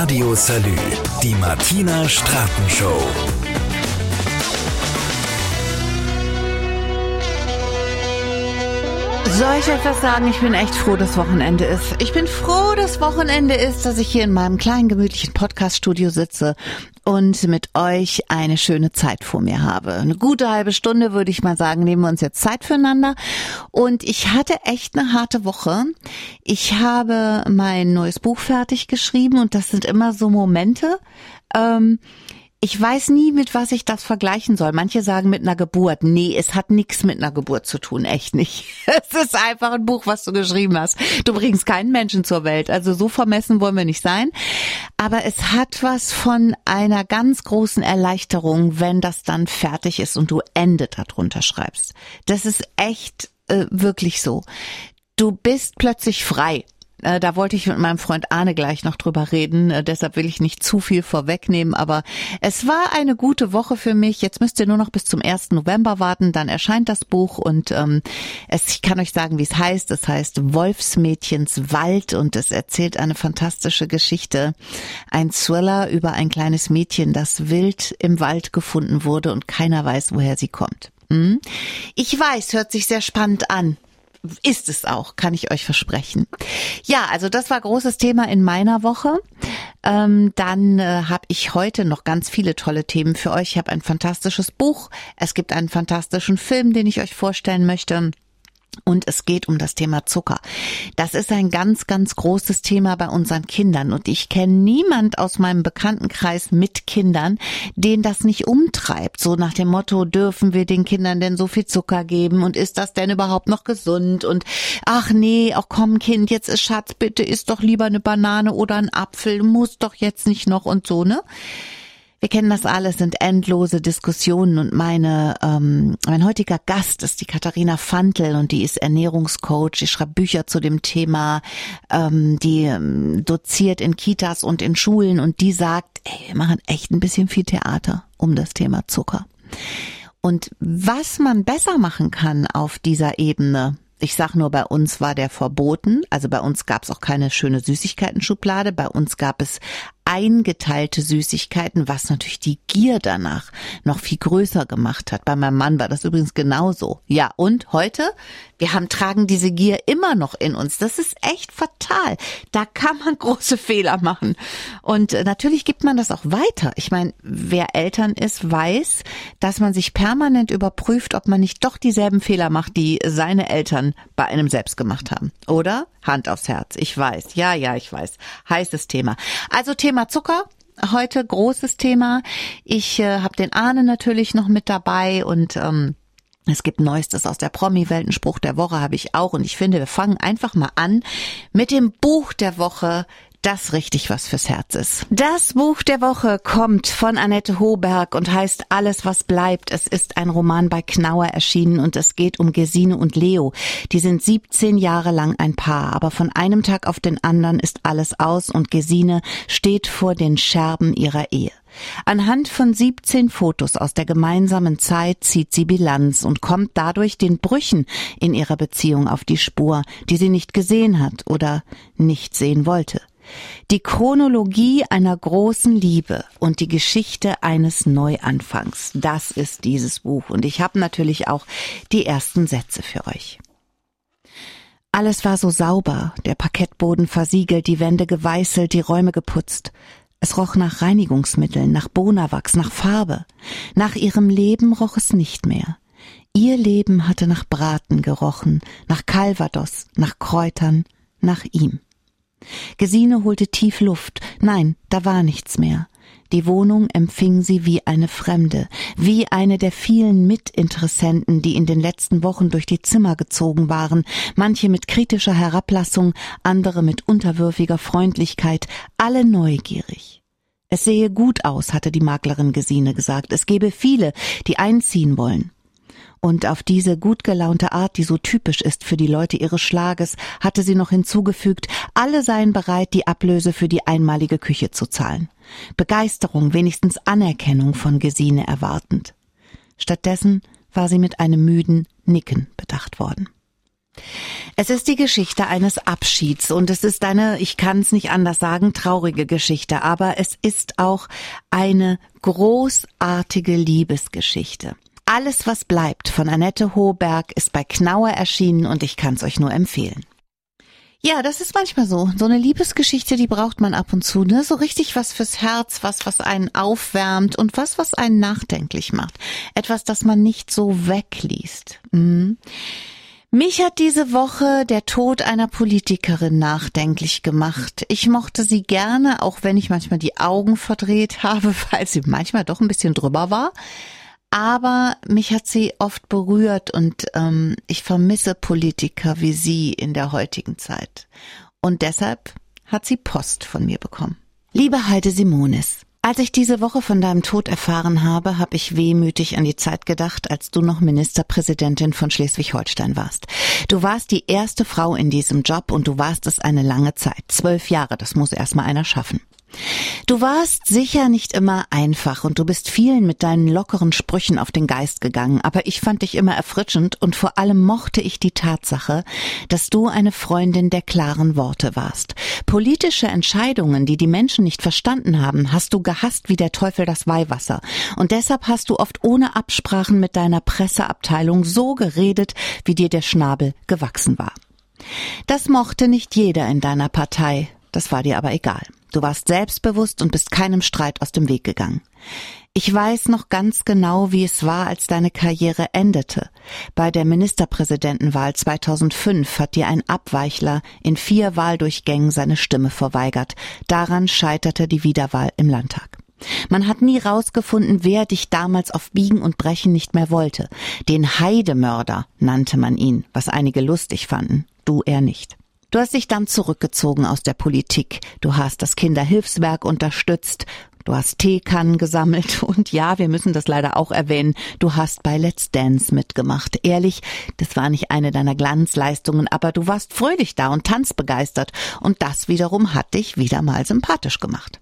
Radio Salü, die Martina Straten Show. Soll ich etwas sagen? Ich bin echt froh, dass Wochenende ist. Ich bin froh, dass Wochenende ist, dass ich hier in meinem kleinen, gemütlichen Podcast-Studio sitze und mit euch eine schöne Zeit vor mir habe. Eine gute halbe Stunde, würde ich mal sagen, nehmen wir uns jetzt Zeit füreinander. Und ich hatte echt eine harte Woche. Ich habe mein neues Buch fertig geschrieben und das sind immer so Momente, ich weiß nie, mit was ich das vergleichen soll. Manche sagen mit einer Geburt. Nee, es hat nichts mit einer Geburt zu tun, echt nicht. Es ist einfach ein Buch, was du geschrieben hast. Du bringst keinen Menschen zur Welt, also so vermessen wollen wir nicht sein. Aber es hat was von einer ganz großen Erleichterung, wenn das dann fertig ist und du Ende darunter schreibst. Das ist echt wirklich so. Du bist plötzlich frei. Da wollte ich mit meinem Freund Arne gleich noch drüber reden, deshalb will ich nicht zu viel vorwegnehmen, aber es war eine gute Woche für mich. Jetzt müsst ihr nur noch bis zum 1. November warten, dann erscheint das Buch und ich kann euch sagen, wie es heißt. Es heißt Wolfsmädchens Wald und es erzählt eine fantastische Geschichte. Ein Thriller über ein kleines Mädchen, das wild im Wald gefunden wurde und keiner weiß, woher sie kommt. Ich weiß, hört sich sehr spannend an. Ist es auch, kann ich euch versprechen. Ja, also das war großes Thema in meiner Woche. Dann habe ich heute noch ganz viele tolle Themen für euch. Ich habe ein fantastisches Buch. Es gibt einen fantastischen Film, den ich euch vorstellen möchte. Und es geht um das Thema Zucker. Das ist ein ganz, ganz großes Thema bei unseren Kindern. Und ich kenne niemand aus meinem Bekanntenkreis mit Kindern, den das nicht umtreibt. So nach dem Motto, dürfen wir den Kindern denn so viel Zucker geben? Und ist das denn überhaupt noch gesund? Und ach nee, auch komm Kind, jetzt ist Schatz, bitte isst doch lieber eine Banane oder einen Apfel. Du musst doch jetzt nicht noch und so, ne? Wir kennen das alles, sind endlose Diskussionen und mein heutiger Gast ist die Katharina Fantl und die ist Ernährungscoach, die schreibt Bücher zu dem Thema, die doziert in Kitas und in Schulen und die sagt, wir machen echt ein bisschen viel Theater um das Thema Zucker. Und was man besser machen kann auf dieser Ebene, ich sag nur, bei uns war der verboten, also bei uns gab es auch keine schöne Süßigkeiten-Schublade, bei uns gab es eingeteilte Süßigkeiten, was natürlich die Gier danach noch viel größer gemacht hat. Bei meinem Mann war das übrigens genauso. Ja, und heute? Tragen diese Gier immer noch in uns. Das ist echt fatal. Da kann man große Fehler machen. Und natürlich gibt man das auch weiter. Ich meine, wer Eltern ist, weiß, dass man sich permanent überprüft, ob man nicht doch dieselben Fehler macht, die seine Eltern bei einem selbst gemacht haben. Oder? Hand aufs Herz. Ich weiß. Ja, ich weiß. Heißes Thema. Also Thema Zucker. Heute großes Thema. Ich habe den Arne natürlich noch mit dabei und es gibt Neuestes aus der Promi-Welt. Einen Spruch der Woche habe ich auch. Und ich finde, wir fangen einfach mal an mit dem Buch der Woche, das richtig was fürs Herz ist. Das Buch der Woche kommt von Annette Hoberg und heißt Alles, was bleibt. Es ist ein Roman bei Knauer erschienen und es geht um Gesine und Leo. Die sind 17 Jahre lang ein Paar, aber von einem Tag auf den anderen ist alles aus und Gesine steht vor den Scherben ihrer Ehe. Anhand von 17 Fotos aus der gemeinsamen Zeit zieht sie Bilanz und kommt dadurch den Brüchen in ihrer Beziehung auf die Spur, die sie nicht gesehen hat oder nicht sehen wollte. Die Chronologie einer großen Liebe und die Geschichte eines Neuanfangs, das ist dieses Buch. Und ich habe natürlich auch die ersten Sätze für euch. Alles war so sauber, der Parkettboden versiegelt, die Wände geweißelt, die Räume geputzt. Es roch nach Reinigungsmitteln, nach Bonawachs, nach Farbe. Nach ihrem Leben roch es nicht mehr. Ihr Leben hatte nach Braten gerochen, nach Calvados, nach Kräutern, nach ihm. Gesine holte tief Luft. Nein, da war nichts mehr. Die Wohnung empfing sie wie eine Fremde, wie eine der vielen Mitinteressenten, die in den letzten Wochen durch die Zimmer gezogen waren, manche mit kritischer Herablassung, andere mit unterwürfiger Freundlichkeit, alle neugierig. Es sehe gut aus, hatte die Maklerin Gesine gesagt. Es gebe viele, die einziehen wollen. Und auf diese gut gelaunte Art, die so typisch ist für die Leute ihres Schlages, hatte sie noch hinzugefügt, alle seien bereit, die Ablöse für die einmalige Küche zu zahlen. Begeisterung, wenigstens Anerkennung von Gesine erwartend. Stattdessen war sie mit einem müden Nicken bedacht worden. Es ist die Geschichte eines Abschieds und es ist eine, ich kann es nicht anders sagen, traurige Geschichte, aber es ist auch eine großartige Liebesgeschichte. Alles, was bleibt von Annette Hoberg ist bei Knauer erschienen und ich kann es euch nur empfehlen. Ja, das ist manchmal so. So eine Liebesgeschichte, die braucht man ab und zu, ne? So richtig was fürs Herz, was einen aufwärmt und was einen nachdenklich macht. Etwas, das man nicht so wegliest. Mich hat diese Woche der Tod einer Politikerin nachdenklich gemacht. Ich mochte sie gerne, auch wenn ich manchmal die Augen verdreht habe, weil sie manchmal doch ein bisschen drüber war. Aber mich hat sie oft berührt und ich vermisse Politiker wie sie in der heutigen Zeit. Und deshalb hat sie Post von mir bekommen. Liebe Heide Simonis, als ich diese Woche von deinem Tod erfahren habe, habe ich wehmütig an die Zeit gedacht, als du noch Ministerpräsidentin von Schleswig-Holstein warst. Du warst die erste Frau in diesem Job und du warst es eine lange Zeit. 12 Jahre, das muss erstmal einer schaffen. Du warst sicher nicht immer einfach und du bist vielen mit deinen lockeren Sprüchen auf den Geist gegangen, aber ich fand dich immer erfrischend und vor allem mochte ich die Tatsache, dass du eine Freundin der klaren Worte warst. Politische Entscheidungen, die die Menschen nicht verstanden haben, hast du gehasst wie der Teufel das Weihwasser und deshalb hast du oft ohne Absprachen mit deiner Presseabteilung so geredet, wie dir der Schnabel gewachsen war. Das mochte nicht jeder in deiner Partei, das war dir aber egal. Du warst selbstbewusst und bist keinem Streit aus dem Weg gegangen. Ich weiß noch ganz genau, wie es war, als deine Karriere endete. Bei der Ministerpräsidentenwahl 2005 hat dir ein Abweichler in 4 Wahldurchgängen seine Stimme verweigert. Daran scheiterte die Wiederwahl im Landtag. Man hat nie rausgefunden, wer dich damals auf Biegen und Brechen nicht mehr wollte. Den Heidemörder nannte man ihn, was einige lustig fanden, du eher nicht. Du hast dich dann zurückgezogen aus der Politik. Du hast das Kinderhilfswerk unterstützt. Du hast Teekannen gesammelt. Und ja, wir müssen das leider auch erwähnen, du hast bei Let's Dance mitgemacht. Ehrlich, das war nicht eine deiner Glanzleistungen, aber du warst fröhlich da und tanzbegeistert. Und das wiederum hat dich wieder mal sympathisch gemacht.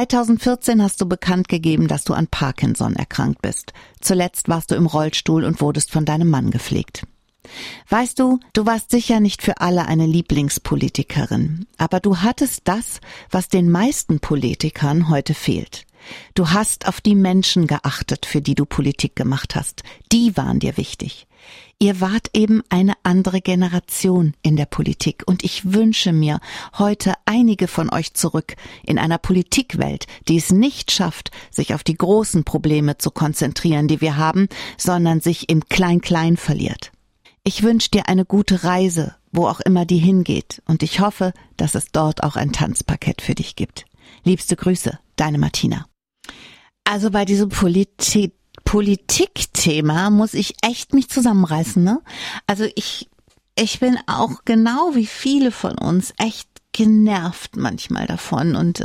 2014 hast du bekannt gegeben, dass du an Parkinson erkrankt bist. Zuletzt warst du im Rollstuhl und wurdest von deinem Mann gepflegt. Weißt du, du warst sicher nicht für alle eine Lieblingspolitikerin, aber du hattest das, was den meisten Politikern heute fehlt. Du hast auf die Menschen geachtet, für die du Politik gemacht hast. Die waren dir wichtig. Ihr wart eben eine andere Generation in der Politik und ich wünsche mir heute einige von euch zurück in einer Politikwelt, die es nicht schafft, sich auf die großen Probleme zu konzentrieren, die wir haben, sondern sich im Klein-Klein verliert. Ich wünsche dir eine gute Reise, wo auch immer die hingeht und ich hoffe, dass es dort auch ein Tanzparkett für dich gibt. Liebste Grüße, deine Martina. Also bei diesem Politikthema muss ich echt mich zusammenreißen, ne? Also ich bin auch genau wie viele von uns echt genervt manchmal davon und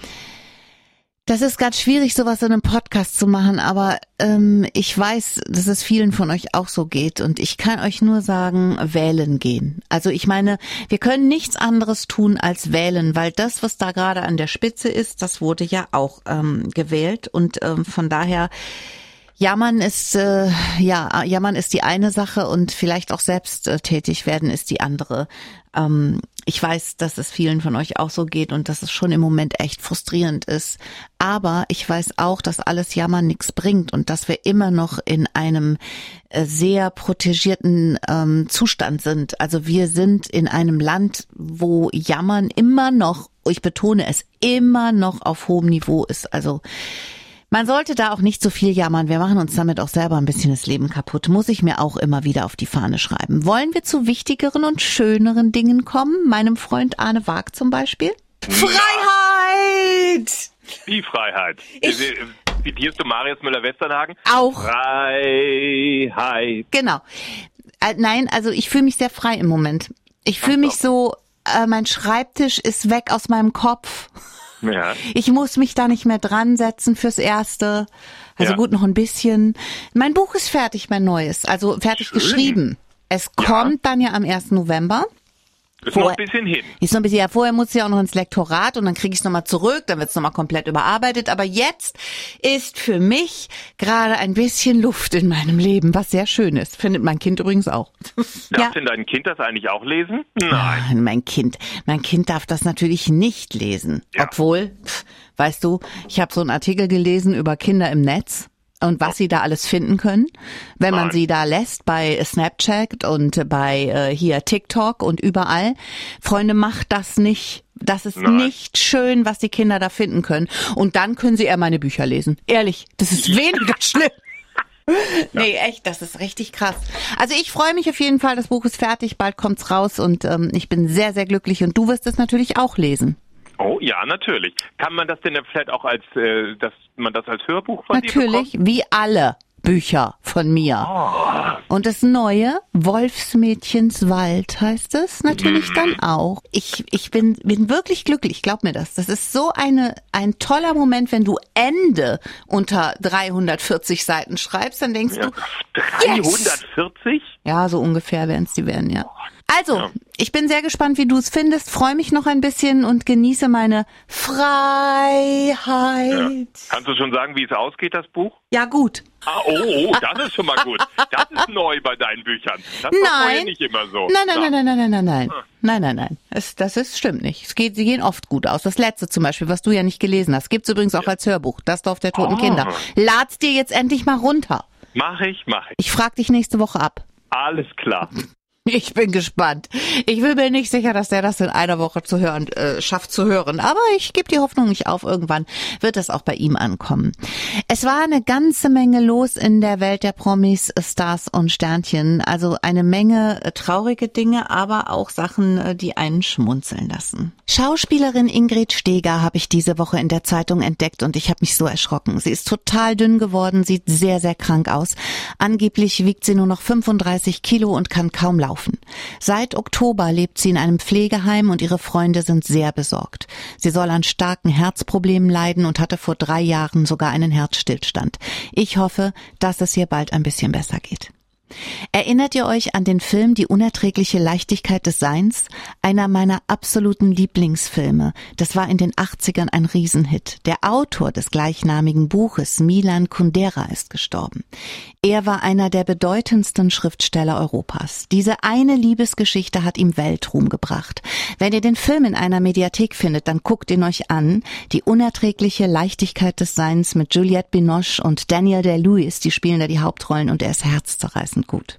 das ist ganz schwierig, sowas in einem Podcast zu machen, aber ich weiß, dass es vielen von euch auch so geht und ich kann euch nur sagen, wählen gehen. Also ich meine, wir können nichts anderes tun als wählen, weil das, was da gerade an der Spitze ist, das wurde ja auch gewählt und von daher Jammern ist die eine Sache und vielleicht auch selbst tätig werden ist die andere. Ich weiß, dass es vielen von euch auch so geht und dass es schon im Moment echt frustrierend ist. Aber ich weiß auch, dass alles Jammern nichts bringt und dass wir immer noch in einem sehr protegierten Zustand sind. Also wir sind in einem Land, wo Jammern immer noch, ich betone es, immer noch auf hohem Niveau ist. Also man sollte da auch nicht so viel jammern. Wir machen uns damit auch selber ein bisschen das Leben kaputt. Muss ich mir auch immer wieder auf die Fahne schreiben. Wollen wir zu wichtigeren und schöneren Dingen kommen? Meinem Freund Arne Waag zum Beispiel? Freiheit! Die Freiheit. Zitierst du Marius Müller-Westernhagen? Auch. Freiheit. Genau. Nein, also ich fühle mich sehr frei im Moment. Ich fühle mich so, mein Schreibtisch ist weg aus meinem Kopf. Ja. Ich muss mich da nicht mehr dran setzen fürs Erste. Also gut, noch ein bisschen. Mein Buch ist fertig, mein neues. Also fertig geschrieben. Es kommt dann ja am 1. November. Ist noch ein bisschen hin. Ist noch ein bisschen, ja, vorher muss ich ja auch noch ins Lektorat und dann kriege ich es nochmal zurück, dann wird es nochmal komplett überarbeitet. Aber jetzt ist für mich gerade ein bisschen Luft in meinem Leben, was sehr schön ist. Findet mein Kind übrigens auch. Darf denn dein Kind das eigentlich auch lesen? Nein. Ah, mein Kind darf das natürlich nicht lesen. Ja. Obwohl, weißt du, ich habe so einen Artikel gelesen über Kinder im Netz. Und was sie da alles finden können, wenn man sie da lässt bei Snapchat und bei hier TikTok und überall. Freunde, macht das nicht. Das ist nicht schön, was die Kinder da finden können. Und dann können sie eher meine Bücher lesen. Ehrlich, das ist weniger schlimm. Nee, echt, das ist richtig krass. Also ich freue mich auf jeden Fall, das Buch ist fertig, bald kommt's raus und ich bin sehr, sehr glücklich und du wirst es natürlich auch lesen. Oh ja, natürlich. Kann man das denn vielleicht auch als, dass man das als Hörbuch von dir bekommt? Natürlich, wie alle Bücher von mir. Oh. Und das neue, Wolfsmädchens Wald heißt es natürlich dann auch. Ich bin wirklich glücklich, glaub mir das. Das ist so ein toller Moment, wenn du Ende unter 340 Seiten schreibst, dann denkst du, 340? Yes! Ja, so ungefähr werden ja. Also, ich bin sehr gespannt, wie du es findest, freue mich noch ein bisschen und genieße meine Freiheit. Ja. Kannst du schon sagen, wie es ausgeht, das Buch? Ja, gut. Ah, oh, das ist schon mal gut. Das ist neu bei deinen Büchern. Das war vorher nicht immer so. Nein. Das stimmt nicht. Sie gehen oft gut aus. Das letzte zum Beispiel, was du ja nicht gelesen hast, gibt's übrigens auch als Hörbuch. Das Dorf der toten Kinder. Lad's dir jetzt endlich mal runter. Mach ich. Ich frag dich nächste Woche ab. Alles klar. Ich bin gespannt. Ich bin mir nicht sicher, dass der das in einer Woche schafft zu hören. Aber ich gebe die Hoffnung nicht auf. Irgendwann wird das auch bei ihm ankommen. Es war eine ganze Menge los in der Welt der Promis, Stars und Sternchen. Also eine Menge traurige Dinge, aber auch Sachen, die einen schmunzeln lassen. Schauspielerin Ingrid Steeger habe ich diese Woche in der Zeitung entdeckt und ich habe mich so erschrocken. Sie ist total dünn geworden, sieht sehr, sehr krank aus. Angeblich wiegt sie nur noch 35 Kilo und kann kaum laufen. Seit Oktober lebt sie in einem Pflegeheim und ihre Freunde sind sehr besorgt. Sie soll an starken Herzproblemen leiden und hatte vor 3 Jahren sogar einen Herzstillstand. Ich hoffe, dass es ihr bald ein bisschen besser geht. Erinnert ihr euch an den Film Die unerträgliche Leichtigkeit des Seins? Einer meiner absoluten Lieblingsfilme. Das war in den 80ern ein Riesenhit. Der Autor des gleichnamigen Buches, Milan Kundera, ist gestorben. Er war einer der bedeutendsten Schriftsteller Europas. Diese eine Liebesgeschichte hat ihm Weltruhm gebracht. Wenn ihr den Film in einer Mediathek findet, dann guckt ihn euch an. Die unerträgliche Leichtigkeit des Seins mit Juliette Binoche und Daniel Day-Lewis, die spielen da die Hauptrollen und er ist herzzerreißend gut.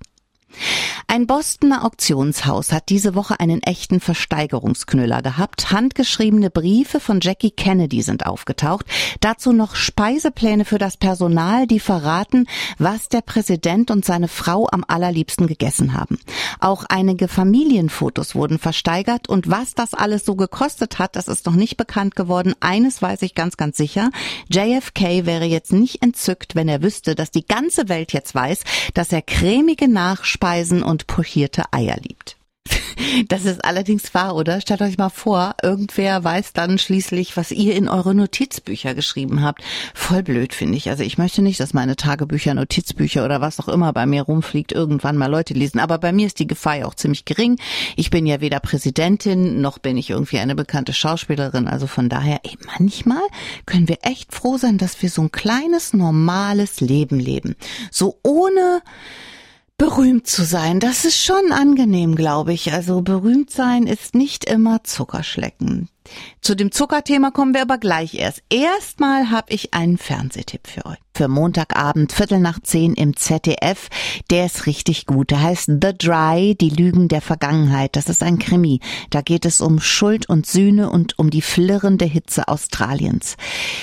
Ein Bostoner Auktionshaus hat diese Woche einen echten Versteigerungsknüller gehabt. Handgeschriebene Briefe von Jackie Kennedy sind aufgetaucht. Dazu noch Speisepläne für das Personal, die verraten, was der Präsident und seine Frau am allerliebsten gegessen haben. Auch einige Familienfotos wurden versteigert und was das alles so gekostet hat, das ist noch nicht bekannt geworden. Eines weiß ich ganz, ganz sicher. JFK wäre jetzt nicht entzückt, wenn er wüsste, dass die ganze Welt jetzt weiß, dass er cremige Nachspeisen und pochierte Eier liebt. Das ist allerdings wahr, oder? Stellt euch mal vor, irgendwer weiß dann schließlich, was ihr in eure Notizbücher geschrieben habt. Voll blöd, finde ich. Also ich möchte nicht, dass meine Tagebücher, Notizbücher oder was auch immer bei mir rumfliegt, irgendwann mal Leute lesen. Aber bei mir ist die Gefahr ja auch ziemlich gering. Ich bin ja weder Präsidentin, noch bin ich irgendwie eine bekannte Schauspielerin. Also von daher, manchmal können wir echt froh sein, dass wir so ein kleines, normales Leben leben. So ohne berühmt zu sein, das ist schon angenehm, glaube ich. Also berühmt sein ist nicht immer Zuckerschlecken. Zu dem Zuckerthema kommen wir aber gleich erst. Erstmal habe ich einen Fernsehtipp für euch. Für Montagabend, 9:15 im ZDF. Der ist richtig gut. Der heißt The Dry, die Lügen der Vergangenheit. Das ist ein Krimi. Da geht es um Schuld und Sühne und um die flirrende Hitze Australiens.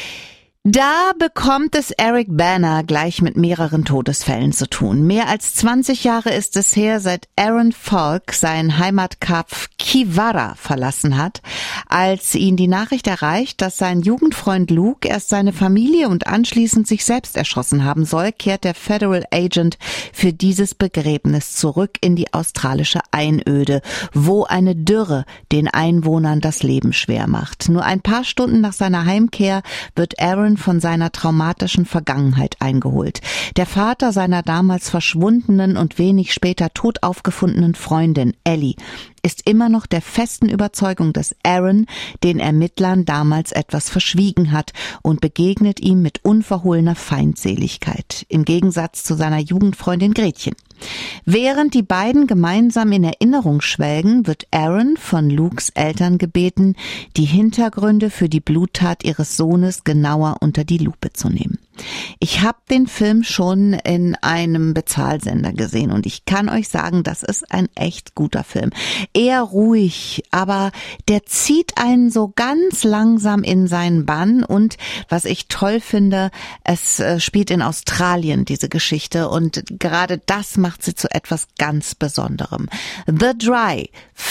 Da bekommt es Eric Bana gleich mit mehreren Todesfällen zu tun. Mehr als 20 Jahre ist es her, seit Aaron Falk sein Heimatkaff Kiwara verlassen hat, als ihn die Nachricht erreicht, dass sein Jugendfreund Luke erst seine Familie und anschließend sich selbst erschossen haben soll, kehrt der Federal Agent für dieses Begräbnis zurück in die australische Einöde, wo eine Dürre den Einwohnern das Leben schwer macht. Nur ein paar Stunden nach seiner Heimkehr wird Aaron von seiner traumatischen Vergangenheit eingeholt. Der Vater seiner damals verschwundenen und wenig später tot aufgefundenen Freundin, Ellie, ist immer noch der festen Überzeugung, dass Aaron den Ermittlern damals etwas verschwiegen hat und begegnet ihm mit unverhohlener Feindseligkeit, im Gegensatz zu seiner Jugendfreundin Gretchen. Während die beiden gemeinsam in Erinnerung schwelgen, wird Aaron von Lukes Eltern gebeten, die Hintergründe für die Bluttat ihres Sohnes genauer unter die Lupe zu nehmen. Ich habe den Film schon in einem Bezahlsender gesehen und ich kann euch sagen, das ist ein echt guter Film. Eher ruhig, aber der zieht einen so ganz langsam in seinen Bann und was ich toll finde, es spielt in Australien, diese Geschichte, und gerade das macht sie zu etwas ganz Besonderem. The Dry,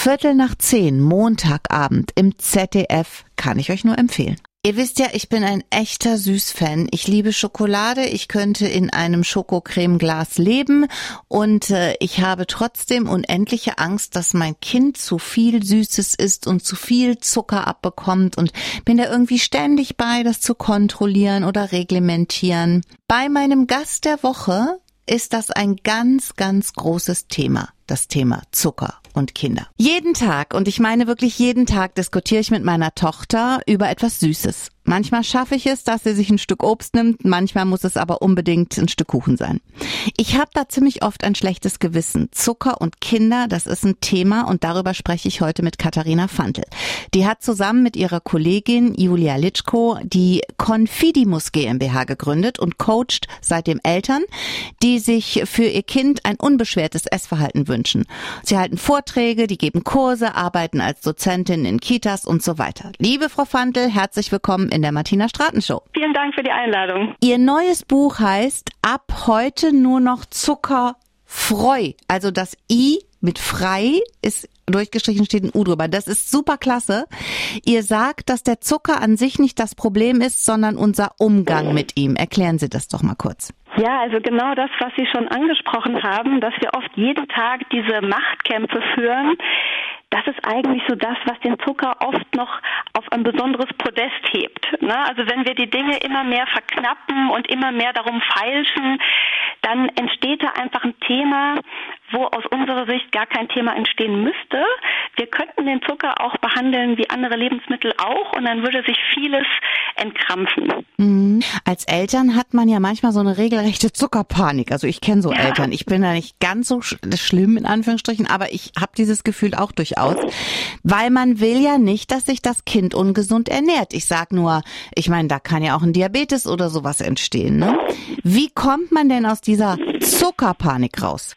10:15, Montagabend im ZDF, kann ich euch nur empfehlen. Ihr wisst ja, ich bin ein echter Süßfan. Ich liebe Schokolade. Ich könnte in einem Schokocremeglas leben und ich habe trotzdem unendliche Angst, dass mein Kind zu viel Süßes isst und zu viel Zucker abbekommt und bin da irgendwie ständig bei, das zu kontrollieren oder reglementieren. Bei meinem Gast der Woche ist das ein ganz, ganz großes Thema, das Thema Zucker und Kinder. Jeden Tag, und ich meine wirklich jeden Tag, diskutiere ich mit meiner Tochter über etwas Süßes. Manchmal schaffe ich es, dass sie sich ein Stück Obst nimmt, manchmal muss es aber unbedingt ein Stück Kuchen sein. Ich habe da ziemlich oft ein schlechtes Gewissen. Zucker und Kinder, das ist ein Thema und darüber spreche ich heute mit Katharina Fantl. Die hat zusammen mit ihrer Kollegin Julia Litschko die Confidimus GmbH gegründet und coacht seitdem Eltern, die sich für ihr Kind ein unbeschwertes Essverhalten wünschen. Sie halten Vorträge, die geben Kurse, arbeiten als Dozentin in Kitas und so weiter. Liebe Frau Fantl, herzlich willkommen in der Martina Straten Show. Vielen Dank für die Einladung. Ihr neues Buch heißt Ab heute nur noch zuckerfreu. Also das I mit frei ist durchgestrichen, steht ein U drüber. Das ist super klasse. Ihr sagt, dass der Zucker an sich nicht das Problem ist, sondern unser Umgang mit ihm. Erklären Sie das doch mal kurz. Ja, also genau das, was Sie schon angesprochen haben, dass wir oft jeden Tag diese Machtkämpfe führen. Das ist eigentlich so das, was den Zucker oft noch auf ein besonderes Podest hebt. Also wenn wir die Dinge immer mehr verknappen und immer mehr darum feilschen, dann entsteht da einfach ein Thema, wo aus unserer Sicht gar kein Thema entstehen müsste. Wir könnten den Zucker auch behandeln wie andere Lebensmittel auch und dann würde sich vieles entkrampfen. Als Eltern hat man ja manchmal so eine regelrechte Zuckerpanik. Also ich kenne so Eltern. Ich bin da nicht ganz so schlimm in Anführungsstrichen, aber ich habe dieses Gefühl auch durchaus, weil man will ja nicht, dass sich das Kind ungesund ernährt. Ich sag nur, ich meine, da kann ja auch ein Diabetes oder sowas entstehen. Ne? Wie kommt man denn aus dieser Zuckerpanik raus?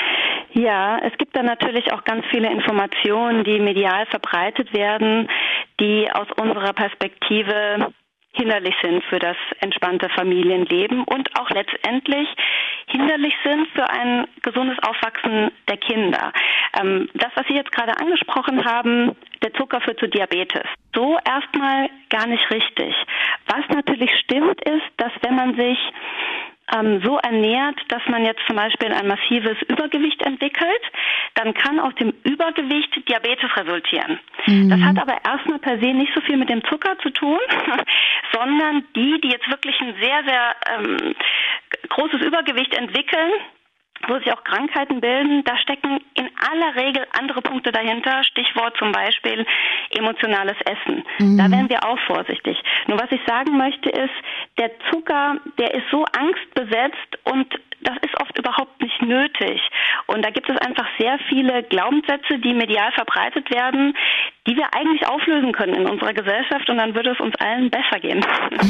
Ja, es gibt da natürlich auch ganz viele Informationen, die medial verbreitet werden, die aus unserer Perspektive hinderlich sind für das entspannte Familienleben und auch letztendlich hinderlich sind für ein gesundes Aufwachsen der Kinder. Das, was Sie jetzt gerade angesprochen haben, der Zucker führt zu Diabetes. So erstmal gar nicht richtig. Was natürlich stimmt, ist, dass wenn man sich so ernährt, dass man jetzt zum Beispiel ein massives Übergewicht entwickelt, dann kann aus dem Übergewicht Diabetes resultieren. Das hat aber erstmal per se nicht so viel mit dem Zucker zu tun, sondern die jetzt wirklich ein sehr, sehr großes Übergewicht entwickeln, wo sich auch Krankheiten bilden, da stecken in aller Regel andere Punkte dahinter, Stichwort zum Beispiel emotionales Essen. Da wären wir auch vorsichtig. Nur was ich sagen möchte ist, der Zucker, der ist so angstbesetzt und das ist oft überhaupt nicht nötig. Und da gibt es einfach sehr viele Glaubenssätze, die medial verbreitet werden, die wir eigentlich auflösen können in unserer Gesellschaft und dann würde es uns allen besser gehen.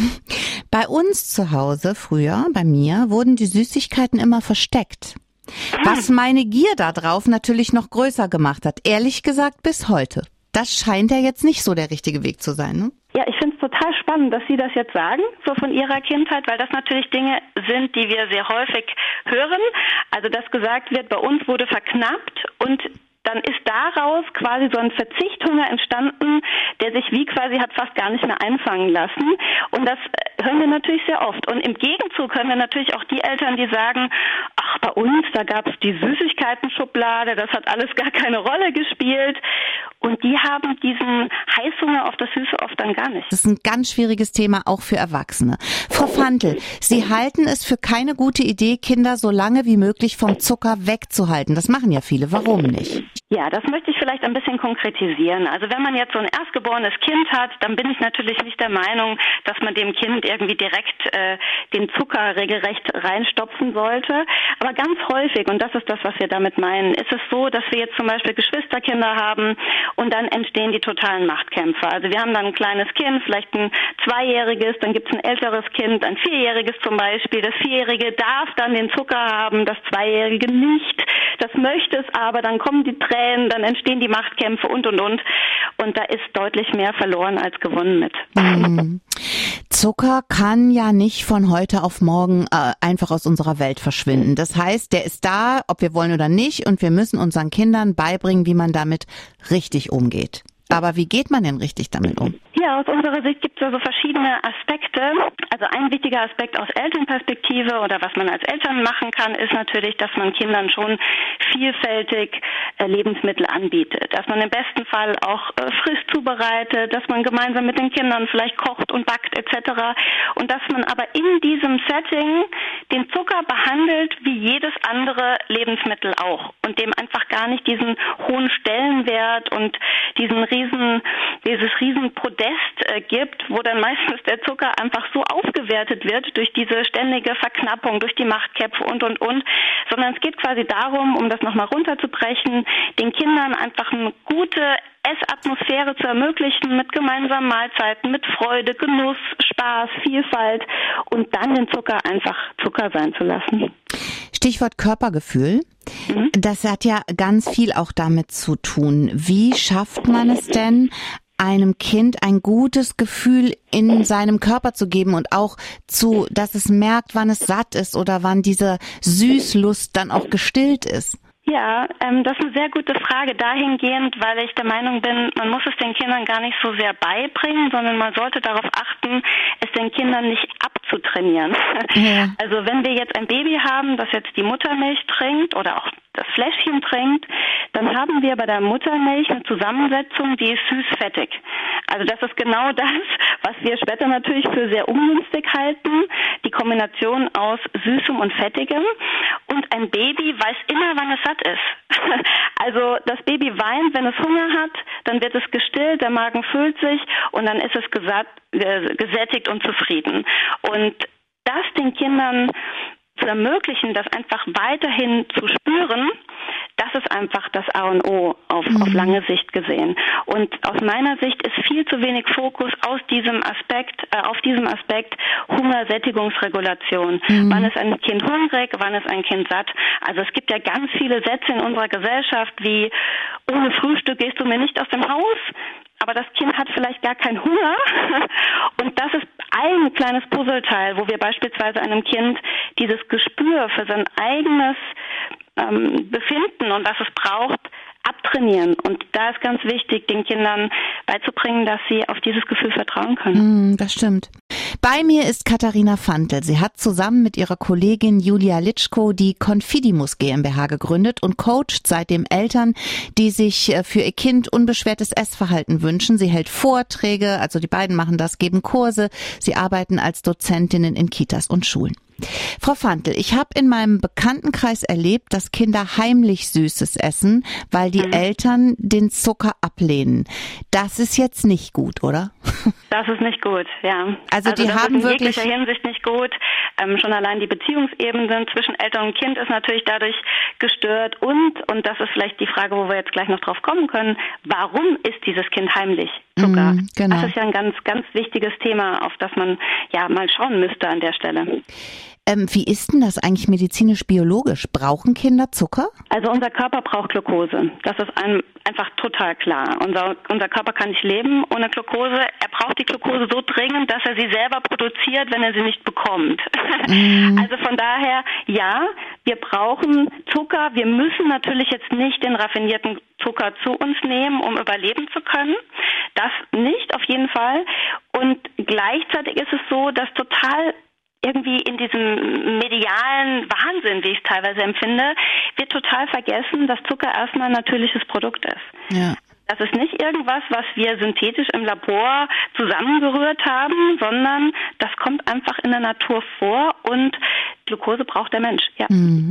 Bei uns zu Hause früher, bei mir, wurden die Süßigkeiten immer versteckt. Was meine Gier da drauf natürlich noch größer gemacht hat. Ehrlich gesagt bis heute. Das scheint ja jetzt nicht so der richtige Weg zu sein, ne? Ja, ich finde es total spannend, dass Sie das jetzt sagen, so von Ihrer Kindheit, weil das natürlich Dinge sind, die wir sehr häufig hören. Also dass gesagt wird, bei uns wurde verknappt und dann ist daraus quasi so ein Verzichthunger entstanden, der sich wie quasi hat fast gar nicht mehr einfangen lassen. Und das hören wir natürlich sehr oft. Und im Gegenzug hören wir natürlich auch die Eltern, die sagen, ach, bei uns, da gab es die Süßigkeiten-Schublade, das hat alles gar keine Rolle gespielt. Und die haben diesen Heißhunger auf das Süße oft dann gar nicht. Das ist ein ganz schwieriges Thema, auch für Erwachsene. Frau Fantl, Sie halten es für keine gute Idee, Kinder so lange wie möglich vom Zucker wegzuhalten. Das machen ja viele. Warum nicht? Ja, das möchte ich vielleicht ein bisschen konkretisieren. Also wenn man jetzt so ein erstgeborenes Kind hat, dann bin ich natürlich nicht der Meinung, dass man dem Kind irgendwie direkt den Zucker regelrecht reinstopfen sollte. Aber ganz häufig, und das ist das, was wir damit meinen, ist es so, dass wir jetzt zum Beispiel Geschwisterkinder haben und dann entstehen die totalen Machtkämpfe. Also wir haben dann ein kleines Kind, vielleicht ein 2-jähriges, dann gibt es ein älteres Kind, ein 4-jähriges zum Beispiel. Das 4-jährige darf dann den Zucker haben, das 2-jährige nicht. Das möchte es aber, dann kommen die Tränen, dann entstehen die Machtkämpfe und. Und da ist deutlich mehr verloren als gewonnen mit. Zucker kann ja nicht von heute auf morgen einfach aus unserer Welt verschwinden. Das heißt, der ist da, ob wir wollen oder nicht, und wir müssen unseren Kindern beibringen, wie man damit richtig umgeht. Aber wie geht man denn richtig damit um? Ja, aus unserer Sicht gibt es also verschiedene Aspekte. Also ein wichtiger Aspekt aus Elternperspektive oder was man als Eltern machen kann, ist natürlich, dass man Kindern schon vielfältig Lebensmittel anbietet. Dass man im besten Fall auch frisch zubereitet, dass man gemeinsam mit den Kindern vielleicht kocht und backt etc. Und dass man aber in diesem Setting den Zucker behandelt wie jedes andere Lebensmittel auch und dem einfach gar nicht diesen hohen Stellenwert und dieses riesen Podest gibt, wo dann meistens der Zucker einfach so aufgewertet wird durch diese ständige Verknappung, durch die Machtkämpfe und, sondern es geht quasi darum, um das nochmal runterzubrechen, den Kindern einfach eine gute Essatmosphäre zu ermöglichen mit gemeinsamen Mahlzeiten, mit Freude, Genuss, Spaß, Vielfalt und dann den Zucker einfach Zucker sein zu lassen. Stichwort Körpergefühl. Das hat ja ganz viel auch damit zu tun. Wie schafft man es denn, einem Kind ein gutes Gefühl in seinem Körper zu geben und auch dass es merkt, wann es satt ist oder wann diese Süßlust dann auch gestillt ist? Ja, das ist eine sehr gute Frage dahingehend, weil ich der Meinung bin, man muss es den Kindern gar nicht so sehr beibringen, sondern man sollte darauf achten, es den Kindern nicht abzutrainieren. Ja. Also wenn wir jetzt ein Baby haben, das jetzt die Muttermilch trinkt oder auch das Fläschchen trinkt, dann haben wir bei der Muttermilch eine Zusammensetzung, die ist süß-fettig. Also das ist genau das, was wir später natürlich für sehr ungünstig halten, die Kombination aus Süßem und Fettigem. Und ein Baby weiß immer, wann es satt ist. Also das Baby weint, wenn es Hunger hat, dann wird es gestillt, der Magen füllt sich und dann ist es gesättigt und zufrieden. Und das den Kindern zu ermöglichen, das einfach weiterhin zu spüren, das ist einfach das A und O auf lange Sicht gesehen. Und aus meiner Sicht ist viel zu wenig Fokus auf diesem Aspekt Hungersättigungsregulation. Wann ist ein Kind hungrig, wann ist ein Kind satt? Also es gibt ja ganz viele Sätze in unserer Gesellschaft wie, ohne Frühstück gehst du mir nicht aus dem Haus. Aber das Kind hat vielleicht gar keinen Hunger. Und das ist ein kleines Puzzleteil, wo wir beispielsweise einem Kind dieses Gespür für sein eigenes Befinden und was es braucht, abtrainieren. Und da ist ganz wichtig, den Kindern beizubringen, dass sie auf dieses Gefühl vertrauen können. Das stimmt. Bei mir ist Katharina Fantl. Sie hat zusammen mit ihrer Kollegin Julia Litschko die Confidimus GmbH gegründet und coacht seitdem Eltern, die sich für ihr Kind unbeschwertes Essverhalten wünschen. Sie hält Vorträge, also die beiden machen das, geben Kurse. Sie arbeiten als Dozentinnen in Kitas und Schulen. Frau Fantl, ich habe in meinem Bekanntenkreis erlebt, dass Kinder heimlich Süßes essen, weil die Eltern den Zucker ablehnen. Das ist jetzt nicht gut, oder? Das ist nicht gut, ja. Also die das haben ist in wirklich jeglicher Hinsicht nicht gut. Schon allein die Beziehungsebenen zwischen Eltern und Kind ist natürlich dadurch gestört. Und das ist vielleicht die Frage, wo wir jetzt gleich noch drauf kommen können, warum isst dieses Kind heimlich Zucker? Genau. Das ist ja ein ganz, ganz wichtiges Thema, auf das man ja mal schauen müsste an der Stelle. Wie ist denn das eigentlich medizinisch-biologisch? Brauchen Kinder Zucker? Also unser Körper braucht Glucose. Das ist einfach total klar. Unser Körper kann nicht leben ohne Glucose. Er braucht die Glucose so dringend, dass er sie selber produziert, wenn er sie nicht bekommt. Also von daher, ja, wir brauchen Zucker. Wir müssen natürlich jetzt nicht den raffinierten Zucker zu uns nehmen, um überleben zu können. das nicht, auf jeden Fall. Und gleichzeitig ist es so, dass total irgendwie in diesem medialen Wahnsinn, wie ich es teilweise empfinde, wird total vergessen, dass Zucker erstmal ein natürliches Produkt ist. Ja. Das ist nicht irgendwas, was wir synthetisch im Labor zusammengerührt haben, sondern das kommt einfach in der Natur vor und Glucose braucht der Mensch. Ja.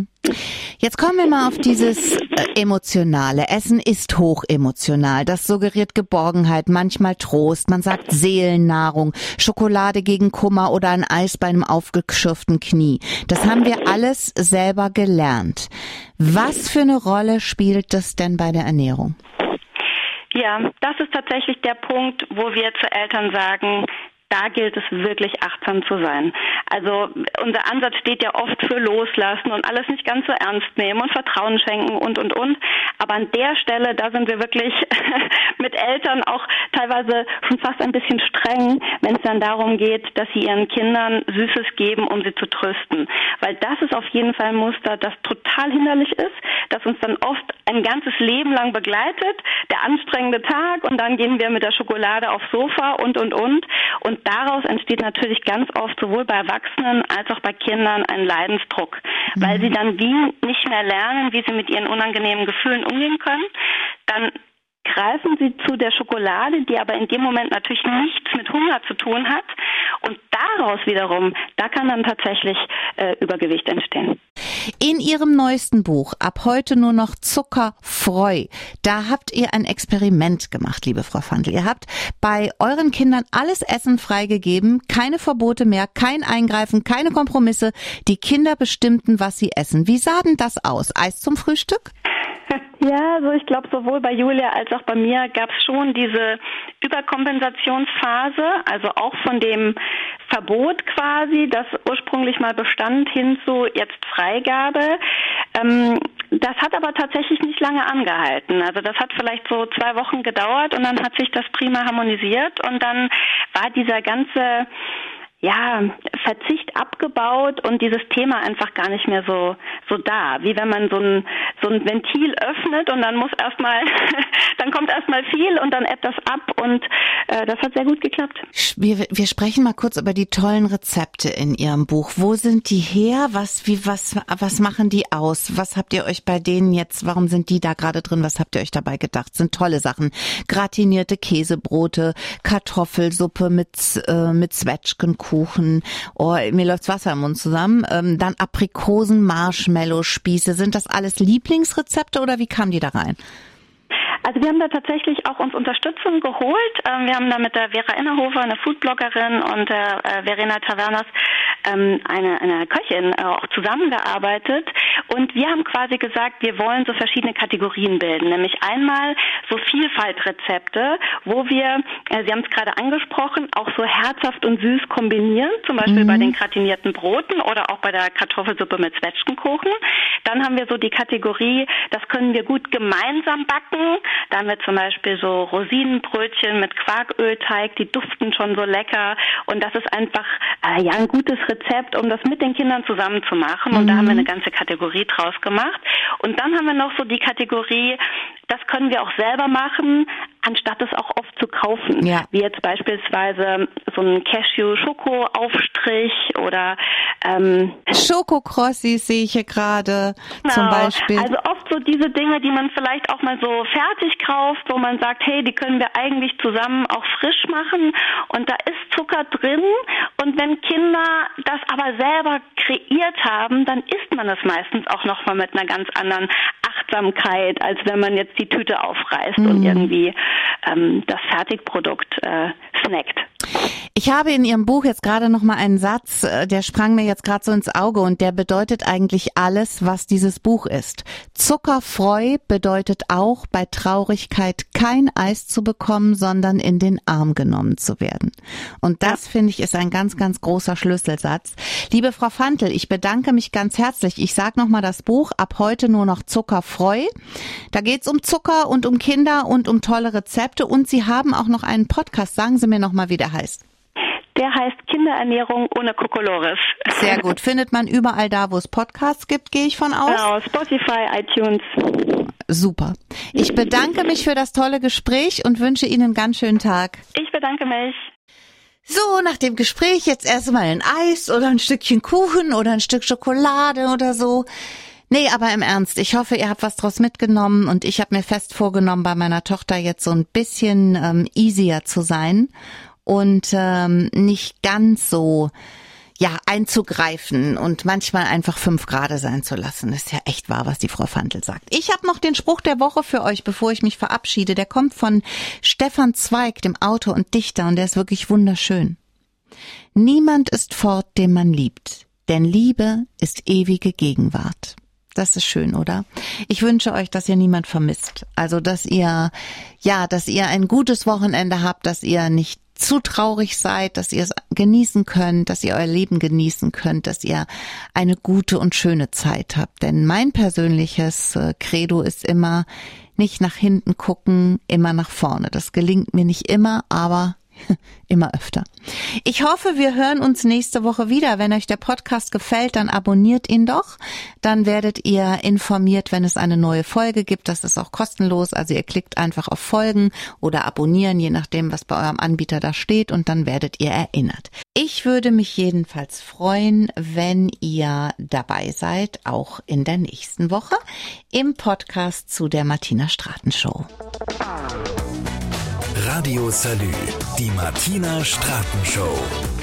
Jetzt kommen wir mal auf dieses Emotionale. Essen ist hochemotional. Das suggeriert Geborgenheit, manchmal Trost. Man sagt Seelennahrung, Schokolade gegen Kummer oder ein Eis bei einem aufgeschürften Knie. Das haben wir alles selber gelernt. Was für eine Rolle spielt das denn bei der Ernährung? Ja, das ist tatsächlich der Punkt, wo wir zu Eltern sagen, da gilt es wirklich achtsam zu sein. Also unser Ansatz steht ja oft für Loslassen und alles nicht ganz so ernst nehmen und Vertrauen schenken und. Aber an der Stelle, da sind wir wirklich mit Eltern auch teilweise schon fast ein bisschen streng, wenn es dann darum geht, dass sie ihren Kindern Süßes geben, um sie zu trösten. Weil das ist auf jeden Fall ein Muster, das total hinderlich ist, das uns dann oft ein ganzes Leben lang begleitet, der anstrengende Tag und dann gehen wir mit der Schokolade aufs Sofa und. Und daraus entsteht natürlich ganz oft sowohl bei Erwachsenen als auch bei Kindern ein Leidensdruck, weil sie dann wie nicht mehr lernen, wie sie mit ihren unangenehmen Gefühlen umgehen können. Dann greifen sie zu der Schokolade, die aber in dem Moment natürlich nichts mit Hunger zu tun hat. Und daraus wiederum, da kann dann tatsächlich Übergewicht entstehen. In Ihrem neuesten Buch, ab heute nur noch zuckerfrei, da habt ihr ein Experiment gemacht, liebe Frau Fandl. Ihr habt bei euren Kindern alles Essen freigegeben, keine Verbote mehr, kein Eingreifen, keine Kompromisse. Die Kinder bestimmten, was sie essen. Wie sah denn das aus? Eis zum Frühstück? Ja, also ich glaube, sowohl bei Julia als auch bei mir gab es schon diese Überkompensationsphase, also auch von dem Verbot quasi, das ursprünglich mal bestand, hin zu jetzt Freigabe. Das hat aber tatsächlich nicht lange angehalten. Also das hat vielleicht so 2 Wochen gedauert und dann hat sich das prima harmonisiert und dann war dieser ganze Verzicht abgebaut und dieses Thema einfach gar nicht mehr so da. Wie wenn man so ein Ventil öffnet und dann dann kommt erstmal viel und dann ebbt das ab und das hat sehr gut geklappt. Wir sprechen mal kurz über die tollen Rezepte in Ihrem Buch. Wo sind die her? Was machen die aus? Was habt ihr euch bei denen jetzt, warum sind die da gerade drin? Was habt ihr euch dabei gedacht? Sind tolle Sachen. Gratinierte Käsebrote, Kartoffelsuppe mit Zwetschgenkuchen. Oh, mir läuft's Wasser im Mund zusammen. Dann Aprikosen, Marshmallow-Spieße. Sind das alles Lieblingsrezepte oder wie kamen die da rein? Also wir haben da tatsächlich auch uns Unterstützung geholt. Wir haben da mit der Vera Innerhofer, eine Foodbloggerin, und der Verena Tavernas, eine Köchin, auch zusammengearbeitet. Und wir haben quasi gesagt, wir wollen so verschiedene Kategorien bilden. Nämlich einmal so Vielfaltrezepte, wo wir, Sie haben es gerade angesprochen, auch so herzhaft und süß kombinieren. Zum Beispiel bei den gratinierten Broten oder auch bei der Kartoffelsuppe mit Zwetschgenkuchen. Dann haben wir so die Kategorie, das können wir gut gemeinsam backen. Da haben wir zum Beispiel so Rosinenbrötchen mit Quarkölteig, die duften schon so lecker. Und das ist einfach ein gutes Rezept, um das mit den Kindern zusammen zu machen. Und da haben wir eine ganze Kategorie draus gemacht. Und dann haben wir noch so die Kategorie, das können wir auch selber machen, anstatt es auch oft zu kaufen. Ja. Wie jetzt beispielsweise so ein Cashew-Schoko-Aufstrich oder Schokokrossis sehe ich hier gerade zum Beispiel. Also oft so diese Dinge, die man vielleicht auch mal so fertig kauft, wo man sagt, hey, die können wir eigentlich zusammen auch frisch machen und da ist Zucker drin und wenn Kinder das aber selber kreiert haben, dann isst man das meistens auch nochmal mit einer ganz anderen Achtsamkeit, als wenn man jetzt die Tüte aufreißt und irgendwie das Fertigprodukt snackt. Ich habe in Ihrem Buch jetzt gerade noch mal einen Satz, der sprang mir jetzt gerade so ins Auge und der bedeutet eigentlich alles, was dieses Buch ist. Zuckerfrei bedeutet auch, bei Traurigkeit kein Eis zu bekommen, sondern in den Arm genommen zu werden. Und das, finde ich, ist ein ganz, ganz großer Schlüsselsatz. Liebe Frau Fandl, ich bedanke mich ganz herzlich. Ich sage noch mal das Buch, ab heute nur noch zuckerfrei. Da geht's um Zucker und um Kinder und um tolle Rezepte und Sie haben auch noch einen Podcast. Sagen Sie mir noch mal, wie der heißt. Der heißt Kinderernährung ohne Kokolores. Sehr gut. Findet man überall da, wo es Podcasts gibt, gehe ich von aus? Genau, Spotify, iTunes. Super. Ich bedanke mich für das tolle Gespräch und wünsche Ihnen einen ganz schönen Tag. Ich bedanke mich. So, nach dem Gespräch jetzt erstmal ein Eis oder ein Stückchen Kuchen oder ein Stück Schokolade oder so. Nee, aber im Ernst, ich hoffe, ihr habt was draus mitgenommen und ich habe mir fest vorgenommen, bei meiner Tochter jetzt so ein bisschen easier zu sein und nicht ganz so einzugreifen und manchmal einfach 5 Grad sein zu lassen. Das ist ja echt wahr, was die Frau Fandl sagt. Ich habe noch den Spruch der Woche für euch, bevor ich mich verabschiede. Der kommt von Stefan Zweig, dem Autor und Dichter, und der ist wirklich wunderschön. Niemand ist fort, den man liebt, denn Liebe ist ewige Gegenwart. Das ist schön, oder? Ich wünsche euch, dass ihr niemand vermisst. Also, dass ihr ein gutes Wochenende habt, dass ihr nicht zu traurig seid, dass ihr es genießen könnt, dass ihr euer Leben genießen könnt, dass ihr eine gute und schöne Zeit habt. Denn mein persönliches Credo ist immer, nicht nach hinten gucken, immer nach vorne. Das gelingt mir nicht immer, aber immer öfter. Ich hoffe, wir hören uns nächste Woche wieder. Wenn euch der Podcast gefällt, dann abonniert ihn doch. Dann werdet ihr informiert, wenn es eine neue Folge gibt. Das ist auch kostenlos. Also ihr klickt einfach auf Folgen oder abonnieren, je nachdem, was bei eurem Anbieter da steht, und dann werdet ihr erinnert. Ich würde mich jedenfalls freuen, wenn ihr dabei seid, auch in der nächsten Woche im Podcast zu der Martina Straten Show. Radio Salü, die Martina Straten Show.